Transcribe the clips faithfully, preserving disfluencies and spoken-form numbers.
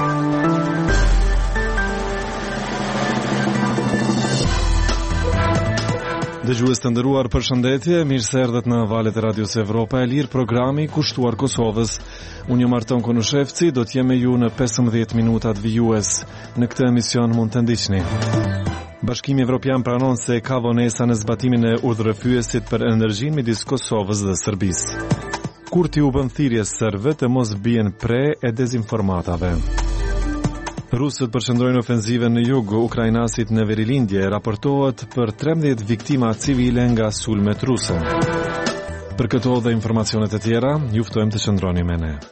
Dëgjues të nderuar, përshëndetje, mirë se erdhët në valët e Radios Evropa e Lirë, programi kushtuar Kosovës. Unë jam Arton Konushevci, do të jem me ju në pesëmbëdhjetë minutat vijues. Në këtë emision mund të ndiqni. Bashkimi Evropian pranon se ka vonesa në zbatimin e urdhërrëfyesit për energjinë midis Kosovës dhe Serbisë. Kurti u bën thirrje serbëve të mos bien pre e dezinformatave. Rusët përshëndrojnë ofenzivën në jug, ukrainasit në verilindje, raportohet për trembëdhjetë viktima civile nga sulmet ruse. Për këto dhe informacionet e tjera, ju ftojmë të qëndroni me ne.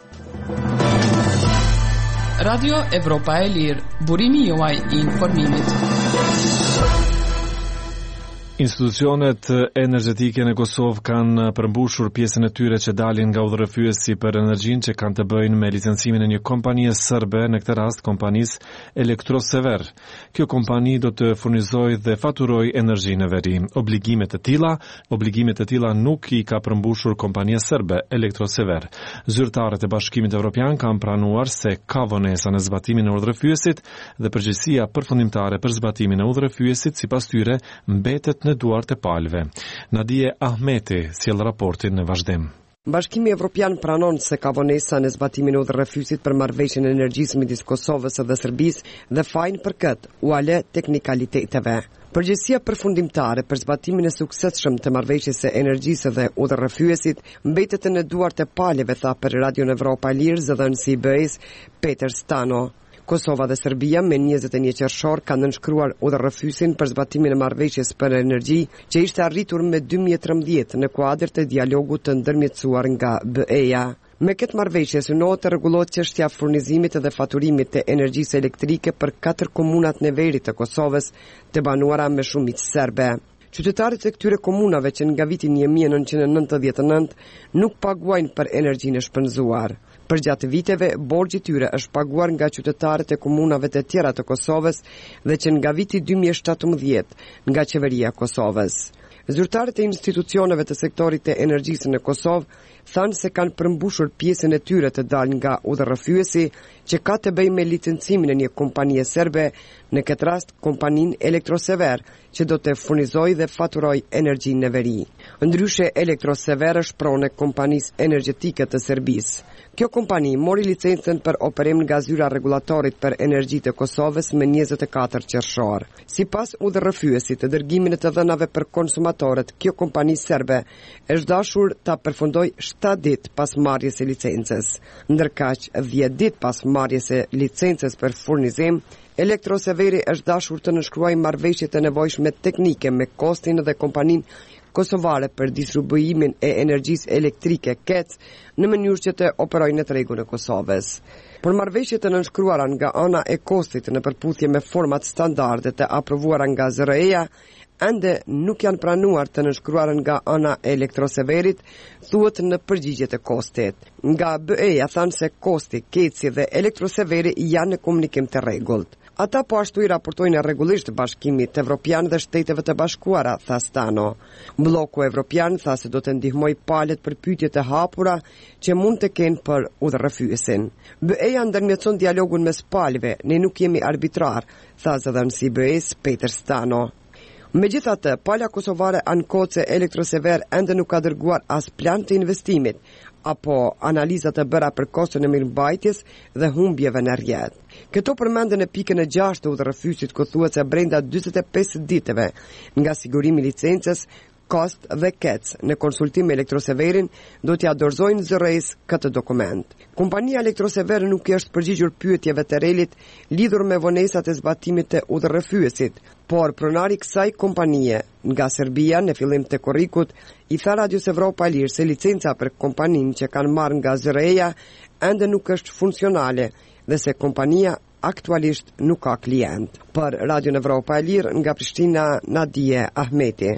Radio Evropa e Lirë, burimi juaj i informimit. Institucionet energjetike në Kosovë kanë përmbushur pjesën e tyre që dalin nga udhërrëfyesi për energjinë që kanë të bëjnë me licencimin e një kompanie serbe, në këtë rast kompanisë Elektrosever. Kjo kompani do të furnizojë dhe faturojë energjinë e veri. Obligimet e tilla, obligimet e tilla nuk i ka përmbushur kompania serbe Elektrosever. Zyrtarët e Bashkimit Evropian kanë pranuar se ka vonesa në zbatimin e udhërrëfyesit dhe përgjegjësia përfundimtare për zbatimin e udhërrëfyesit sipas tyre mbetet në duart e palëve. Nadije Ahmeti sjell raportin në vazhdim. Bashkimi Evropian pranon se ka vonesa në zbatimin e udhërrëfyesit për marrëveshjen e energjisë midis Kosovës dhe Serbisë dhe fajin për këtë u ale teknikaliteteve. Përgjegjësia përfundimtare për zbatimin e suksesshëm të marrëveshjes së energjisë dhe udhërrëfyesit mbetet në duart e palëve, tha për Radio Evropa e Lirë zëdhënësi i B E S Peter Stano. Kosova dhe Serbia me njëzet e një qershor kanë nënshkruar udhërrëfyesin për zbatimin e marrëveshjes për energji që ishte arritur me dy mijë e trembëdhjetë në kuadër të dialogut të ndërmjetësuar nga B E-ja. Me këtë marrëveshje synohet të rregullohet çështja furnizimit dhe faturimit të energjisë elektrike për katër komunat në veri të Kosovës të banuara me shumicë serbe. Qytetarët e këtyre komunave që nga viti një mijë e nëntëqind e nëntëdhjetë e nëntë nuk paguajnë për energjinë e shpenzuar. Për gjatë viteve, borxhi i tyre është paguar nga qytetarët e komunave të tjera të Kosovës dhe që nga viti dy mijë e shtatëmbëdhjetë nga qeveria e Kosovës. Zyrtarët e institucioneve të sektorit të energjisë në Kosovë thanë se kanë përmbushur pjesën e tyre të dalë nga udhërrëfyesi që ka të bëjë me licencimin e një kompanie serbe, në këtë rast kompaninë Elektrosever, që do të furnizojë dhe faturojë energjinë në veri. Ndryshe, Elektrosever është pronë e kompanisë energjetike të Serbisë. Kjo kompani mori licencën për operim nga zyra rregullatorit për energji të Kosovës me njëzet e katër qershor. Sipas udhërrëfyesit të dërgimit të dhënave për konsumatorët, kjo kompani serbe është dashur ta përfundojë shtatë ditë pas marrjes së licencës. Ndërkaq dhjetë ditë pas marrjes së licencës për furnizim, Elektroseveri është dashur të nënshkruajë marrëveshje të nevojshme teknike me Kostin dhe kompaninë kosovare për distribuimin e energjisë elektrike K E C në mënyrë që të operojë në tregun e Kosovës. Por marrëveshjet e nënshkruara nga ana e Kostit në përputhje me format standarde të aprovuara nga Z R E-ja ende nuk janë pranuar të nënshkruara nga ana e Elektroseverit, thuhet në përgjigjet e Kostit. Nga B E-ja thanë se Kosti, K E C-i dhe Elektroseveri janë në komunikim të rregullt. Ata po ashtu i raportojnë rregullisht Bashkimit Evropian dhe Shteteve të Bashkuara, tha Stano. Bloku Evropian tha se do të ndihmoj palët për pyetje të hapura që mund të kenë për udhërrëfyesin. B E-ja ndërmjetëson dialogun mes palëve, ne nuk jemi arbitrar, tha zëdhënësi B E S Peter Stano. Megjithatë, pala kosovare ankohet se Elektrosever ende nuk ka dërguar as plan të investimit apo analizat e bëra për koston e mirëmbajtjes dhe humbjeve në rrjet. Këto përmenden në pikën e gjashtë të udhërrëfyesit, ku thuhet se brenda dyzet e pesë ditëve nga sigurimi i licencës, Kost dhe K E C në konsultim me Elektroseverin do t'ia dorëzojnë Z R E-s këtë dokument. Kompania Elektrosever nuk i është përgjigjur pyetjeve të relit lidhur me vonesat e zbatimit të udhërrëfyesit, por pronari i kësaj kompanie nga Serbia në fillim të korrikut i tha Radios Evropa e Lirë se licenca për kompaninë që kanë marrë nga Z R E-ja ende nuk është funksionale dhe se kompania aktualisht nuk ka klient. Për Radio Evropa e Lirë nga Prishtina, Nadije Ahmeti.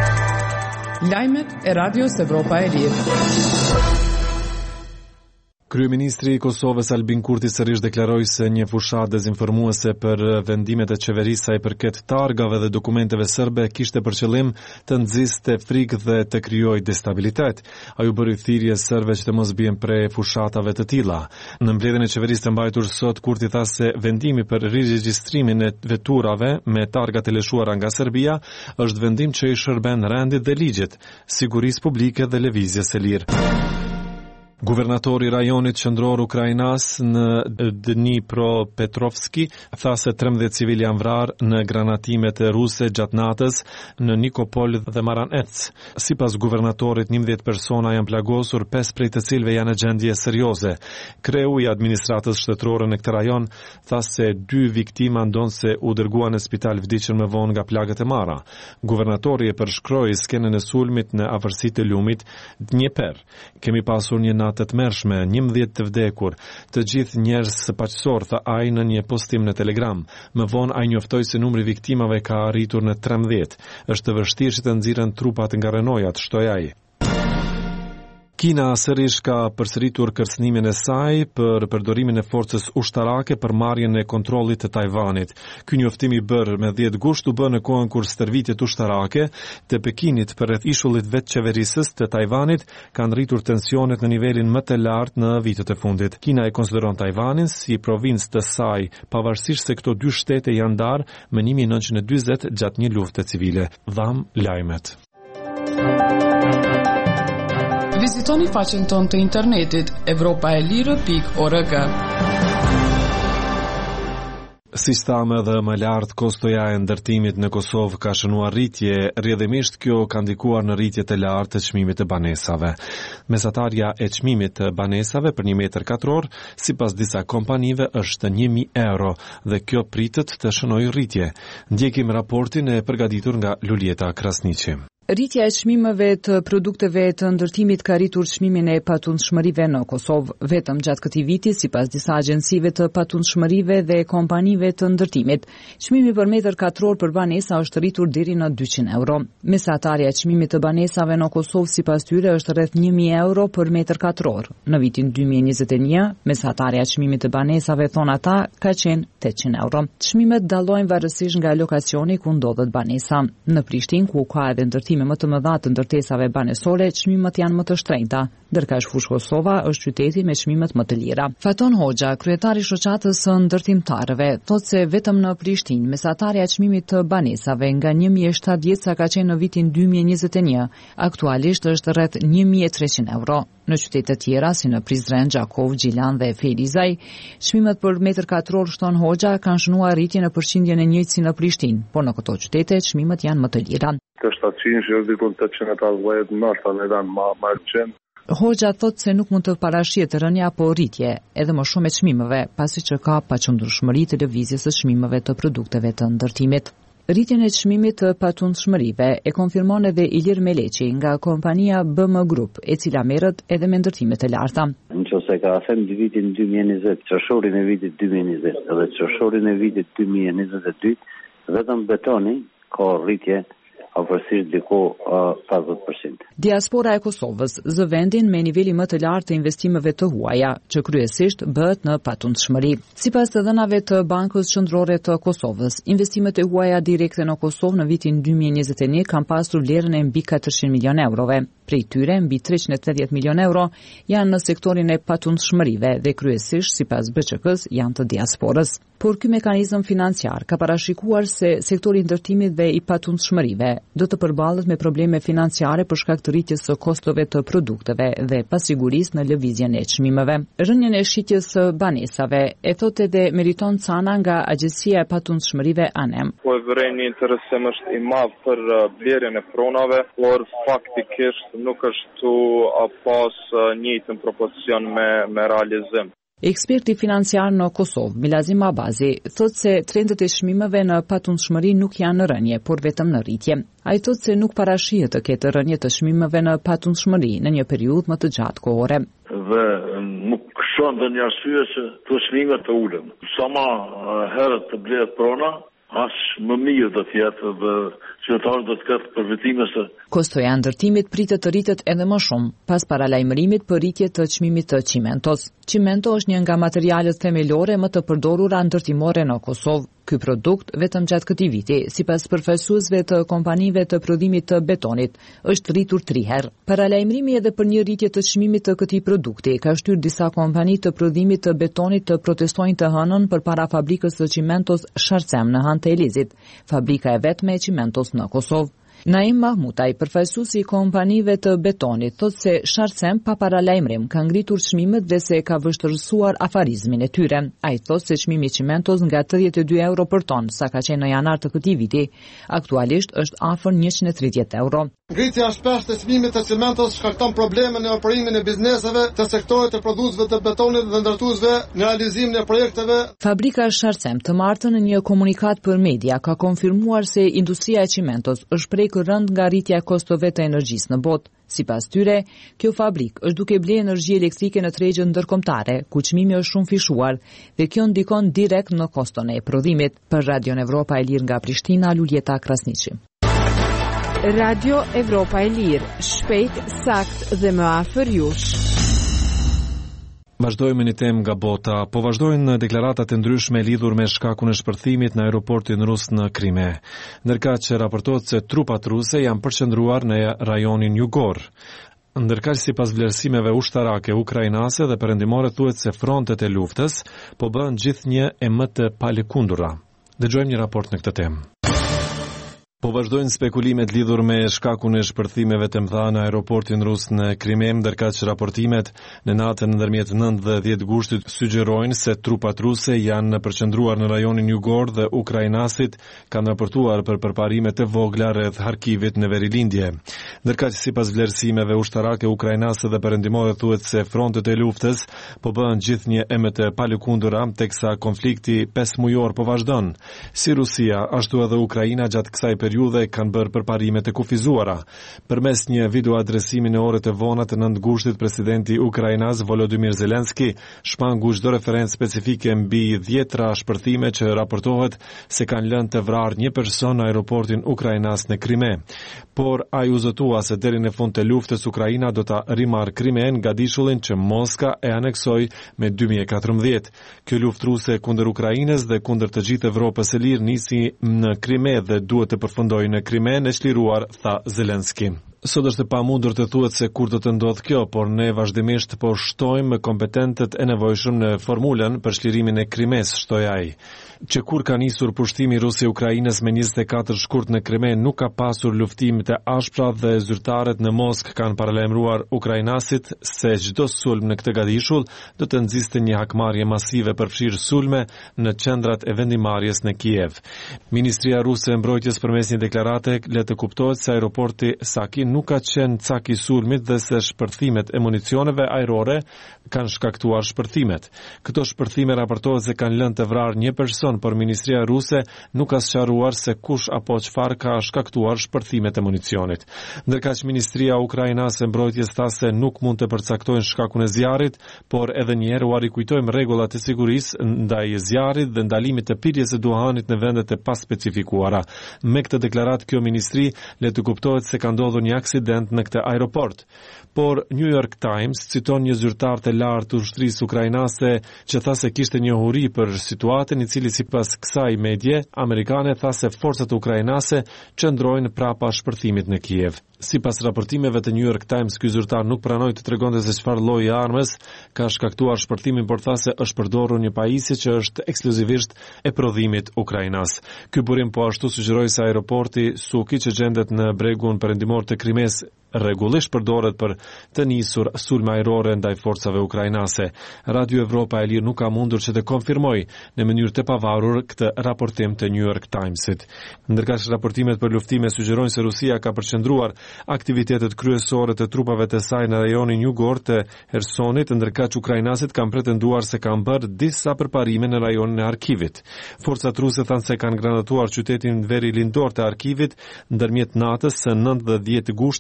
Lajmet e Radios Evropa e Lirë. Kryeministri i Kosovës Albin Kurti sërish deklaroi se një fushat dezinformuese për vendimet e qeverisë sa i përket targave dhe dokumenteve serbe kishte për qëllim të nxiste frikë dhe të krijojë destabilitet. Ai u bëri thirrje serbe që të mos bien prej fushatave të tilla. Në mbledhjen e qeverisë të mbajtur sot, Kurti tha se vendimi për riregjistrimin e veturave me targa të lëshuara nga Serbia është vendim që i shërben rendit dhe ligjit, sigurisë publike dhe lëvizjes së lirë. Guvernatori i rajonit qendror ukrainas në Dnipropetrovski tha se trembëdhjetë civil janë vrarë në granatimet ruse gjatë natës në Nikopol dhe Maranec. Sipas guvernatorit, njëmbëdhjetë persona janë plagosur, pesë prej të cilëve janë në gjendje serioze. Kreu i administratës shtetërore në këtë rajon tha se dy viktima ndonse u dërguan në spital vdiqën më vonë nga plagët e marra. Guvernatori e përshkroi skenën e sulmit në afërsitë të lumit Dnieper. Kemi pasur një natë të tmerrshme, njëmbëdhjetë të vdekur, të gjithë njerëz së paqësor, tha ai në një postim në Telegram. Më vonë ai njoftoi se numri viktimave ka arritur në trembëdhjetë. Është të vështirë që të nxirren trupat nga renojat, shtoi ai. Kina sërish ka përsëritur kërcënimin e saj për përdorimin e forcës ushtarake për marrjen e kontrollit të Tajvanit. Ky njoftim i bërë me dhjetë gusht u bë në kohën kur stërvitjet ushtarake të Pekinit përreth ishullit vetëqeverisës të Tajvanit kanë rritur tensionet në nivelin më të lartë në vitet e fundit. Kina e konsideron Tajvanin si provincë të saj, pavarësisht se këto dy shtete janë ndarë më një mijë e nëntëqind e dyzet gjatë një lufte civile. Dham lajmet. Vizitoni faqen tonë të internetit evropa e lirë pikë org. Si stamë dhe më lartë, kostoja e ndërtimit në Kosovë ka shënuar rritje, rrjedhimisht kjo ka ndikuar në rritje të lartë të çmimit të banesave. Mesatarja e çmimit të banesave për një metër katror, sipas disa kompanive, është një mijë euro dhe kjo pritet të shënojë rritje. Ndjekim raportin e përgatitur nga Lulieta Krasniqi. Rritja e çmimeve të produkteve të ndërtimit ka rritur çmimin e patundshmërive në Kosovë. Vetëm gjatë këtij viti, sipas disa agjencive të patundshmërive dhe kompanive të ndërtimit, çmimi për metër katror për banesa është rritur deri në dyqind euro. Mesatarja e çmimit të banesave në Kosovë sipas tyre është rreth një mijë euro për metër katror. Në vitin dy mijë e njëzet e një, mesatarja e çmimit të banesave, thon ata, ka qenë tetëqind euro. Çmimet dallojnë varësisht nga lokacioni ku ndodhet banesa. Në Prishtinë, ku ka edhe ndërtim me më të mëdha të ndërtesave banesore, çmimet janë më të shtrenjta, ndërka Fushë Kosova është qyteti me çmimet më të lira. Faton Hoxha, kryetari i shoqatës së ndërtimtarëve, thotë se vetëm në Prishtinë mesatarja e çmimit të banesave nga një mijë e shtatëdhjetë sa ka qenë në vitin dy mijë e njëzet e një, aktualisht është rreth një mijë e treqind euro. Në qytete të tjera si në Prizren, Gjakov, Gjilan dhe Felizaj, çmimet për metër katror, shton Hoxha, kanë shënuar rritje në përqindjen e njëjtë si në Prishtinë, por në këto qytete çmimet janë më të lira. Të shtatëqind është diku tetëqind e pesëdhjetë, ndoshta ne kanë më më qenë. Hoxha thotë se nuk mund të parashihet rënja apo rritje, edhe më shumë e çmimeve, pasi që ka paqëndrueshmëri të lëvizjes së çmimeve të produkteve të ndërtimit. Rritjen e çmimit të patundshmërive e konfirmon edhe Ilir Meleqi nga kompania B M Group, e cila merret edhe me ndërtime të larta. Nëse ka thënë në vitin dy mijë e njëzet, qershorin e vitit dy mijë e njëzet dhe qershorin e vitit dy mijë e njëzet e dy, vetëm betoni ka rritje afërsisht diku pesëdhjetë përqind. Diaspora e Kosovës zë vendin me niveli më të lartë të investimeve të huaja, që kryesisht bëhet në patundshmëri. Sipas të dhënave të Bankës Qendrore të Kosovës, investimet e huaja direkte në Kosovë në vitin dy mijë e njëzet e një kanë pasur vlerën e mbi katërqind milion eurove. Prej tyre, mbi treqind e tetëdhjetë milion euro janë në sektorin e patundshmërive dhe kryesisht sipas B Q K-s janë të diasporës. Por ky mekanizëm financiar ka parashikuar se sektori i ndërtimit dhe i patundshmërive do të përballet me probleme financiare për shkak të rritjes së kostove të produkteve dhe pasigurisë në lëvizjen e çmimeve. Rënjen e shitjes së banesave e thotë edhe Meriton Cana nga Agjencia e Patundshmërive A N E M. Po vërejnë një interesim është i madh për blerjen e pronave, por faktikisht nuk është pas njëjtën propocion me me realizim. Eksperti financiar në Kosovë, Milazim Abazi, thotë se trendet e çmimeve në patundshmëri nuk janë në rënje, por vetëm në rritje. Ai thotë se nuk parashihet të ketë rënje të çmimeve në patundshmëri në një periudhë më të gjatë kohore. Dhe nuk shoh ndonjë arsye që të çmimet të ulën. Sa më herët të blehet prona, aq më mirë do të jetë dhe qytetarët do të ketë përfitime se Kostoja e ndërtimit pritet të rritet edhe më shumë pas paralajmërimit për rritje të çmimit të çimentos. Çimento është një nga materialet themelore më të përdorura ndërtimore në Kosovë. Ky produkt vetëm gjatë këtij viti, sipas përfaqësuesve të kompanive të prodhimit të betonit, është rritur tri herë. Paralajmërimi edhe për një rritje të çmimit të këtij produkti ka shtyrë disa kompani të prodhimit të betonit të protestojnë të hënën përpara fabrikës së çimentos Sharcem në Han të Elizit, fabrika e vetme e çimentos në Kosovë. Naim Mahmutaj, përfaqësuesi i kompanive të betonit, thotë se Sharcem pa paralajmërim ka ngritur çmimet dhe se ka vështirësuar afarizmin e tyre. Ai thotë se çmimi i çimentos nga tridhjetë e dy euro për ton, sa ka qenë në janar të këtij viti, aktualisht është afër njëqind e tridhjetë euro. Ngritja e shpeshtë e çmimit të çimentos shkakton probleme në operimin e bizneseve të sektorit të prodhuesve të betonit dhe ndërtuesve në realizimin e projekteve. Fabrika Sharcem të martën në një komunikat për media ka konfirmuar se industria e çimentos është prekur rënd nga rritja e kostove të energjisë në botë. Sipas tyre, kjo fabrik është duke blerë energji elektrike në tregjet ndërkombëtare, ku çmimi është shumë fishuar dhe kjo ndikon direkt në koston e prodhimit. Për Radio Evropa e Lirë nga Prishtina, Luljeta Krasniqi. Radio Evropa e Lirë, shpejt, sakt dhe më afër jush. Vazhdojmë një temë nga bota, po vazhdojnë deklaratat e ndryshme lidhur me shkakun e shpërthimit në aeroportin rus në Krime, ndërkaq që raportohet se trupat ruse janë përqendruar në rajonin jugor. Ndërkaq sipas vlerësimeve ushtarake ukrainase dhe perëndimore thuhet se frontet e luftës po bëhen gjithnjë e më të palëkundura. Dëgjojmë një raport në këtë temë. Po vazhdojnë spekulimet lidhur me shkakun e shpërthimeve të mëdha në aeroportin rus në Krime, ndërkaq që raportimet në natën ndërmjet nëntë dhe dhjetë gushtit sugjerojnë se trupat ruse janë përqendruar në rajonin jugor dhe ukrainasit kanë raportuar për përparime të vogla rreth Harkivit në verilindje. Ndërkaq sipas vlerësimeve ushtarake ukrainase dhe perëndimore thuhet se frontet e luftës po bëhen gjithnjë e më të palëkundura teksa konflikti pesë mujor po vazhdon. Si Rusia, ashtu edhe Ukraina gjatë kësaj periudhe kanë bërë përparime të kufizuara. Përmes një video adresimi në orët e vona të nëntë gushtit, presidenti Ukrainas Volodymyr Zelenski shpangu çdo referencë specifike mbi dhjetra shpërthime që raportohet se kanë lënë të vrarë një person në aeroportin ukrainas në Krime. Por ai u zotua se deri në fund të luftës Ukraina do ta rimarrë Krimen nga dishullin që Moska e aneksoi me dy mijë e katërmbëdhjetë. Kjo luftë ruse kundër Ukrainës dhe kundër të gjithë Evropës së Lirë nisi në Krime dhe duhet të përfundojë në Krimen e çliruar, tha Zelenski. Sot është e pamundur të thuhet se kur do të ndodhë kjo, por ne vazhdimisht po shtojmë kompetentët e nevojshëm në formulën për çlirimin e Krimes, shtoi ai. Që kur ka nisur pushtimi rus i Ukrainës me njëzet e katër shkurt në Krime, nuk ka pasur luftime të ashpra dhe zyrtarët në Moskë kanë paralajmëruar ukrainasit se çdo sulm në këtë gadishull do të nxiste një hakmarrje masive përfshirë sulme në qendrat e vendimarrjes në Kiev. Ministria ruse e mbrojtjes përmes një deklarate le të kuptohet se aeroporti Saki nuk ka qenë cak i sulmit dhe se shpërthimet e municioneve ajrore kanë shkaktuar shpërthimet. Këto shpërthime raportohet se kanë lënë të vrarë një person, por ministria ruse nuk ka sqaruar se kush apo çfarë ka shkaktuar shpërthimet e municionit. Ndërkaq ministria ukrainase e mbrojtjes tha se nuk mund të përcaktojnë shkakun e zjarrit, por edhe një herë u rikujtojmë rregullat e sigurisë ndaj zjarrit dhe ndalimit të pirjes së duhanit në vendet e paspecifikuara. Me këtë deklaratë kjo ministri le të kuptohet se ka ndodhur një aksident në këtë aeroport. Por New York Times citon një zyrtar të lartë të ushtrisë ukrainase që tha se kishte njohuri për situatën, i cili sipas kësaj medie amerikane tha se forcat ukrainase qëndrojnë prapa shpërthimit në Kiev. Sipas raportimeve të New York Times, ky zyrtar nuk pranoi të tregonte se çfarë lloji armës ka shkaktuar shpërthimin, por tha se është përdorur një pajisje që është ekskluzivisht e prodhimit ukrainas. Ky burim po ashtu sugjeroi se aeroporti Suki që gjendet në bregun perëndimor të Krimes rregullisht përdoret për të nisur sulme ajrore ndaj forcave ukrainase. Radio Evropa e Lirë nuk ka mundur që të konfirmoj në mënyrë të pavarur këtë raportim të New York Timesit. Ndërkaq raportimet për luftime sugjerojnë se Rusia ka përqendruar aktivitetet kryesore të trupave të saj në rajonin jugor të Hersonit, ndërkaq ukrainasit kanë pretenduar se kanë bërë disa përparime në rajonin e Harkivit. Forcat ruse thanë se kanë granatuar qytetin veri lindor të Harkivit ndërmjet natës së nëntë dhe dhjetë gushtit, duke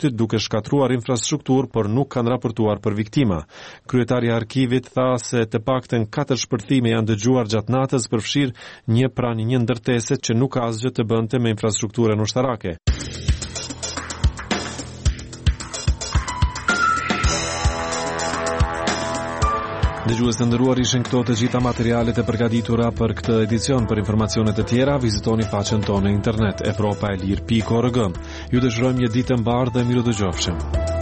shkatruar infrastrukturë, por nuk kanë raportuar për viktima. Kryetari i arkivit tha se të paktën katër shpërthime janë dëgjuar gjatë natës, përfshirë një pranë një ndërtese që nuk ka asgjë të bënte me infrastrukturën ushtarake. Dëgjues të nderuar, ishin këto të gjitha materialet e përgatitura për këtë edicion. Për informacione të tjera, vizitoni faqen tonë në internet evropaelir punkt org. Ju dëshirojmë një ditë të mbarë dhe miru dëgjofshëm.